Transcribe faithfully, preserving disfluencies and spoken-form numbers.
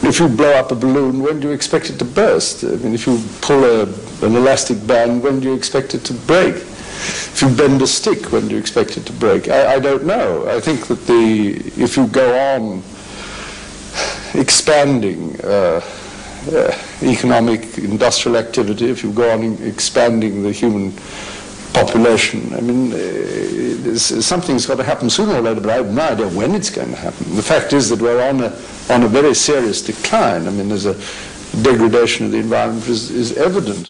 If you blow up a balloon, when do you expect it to burst? I mean, if you pull a, an elastic band, when do you expect it to break? If you bend a stick, when do you expect it to break? I, I don't know. I think that the if you go on expanding uh, uh, economic, industrial activity, if you go on expanding the human population, I mean, uh, something's got to happen sooner or later, but I have no idea when it's going to happen. The fact is that we're on a, on a very serious decline. I mean, there's a degradation of the environment is, is evident.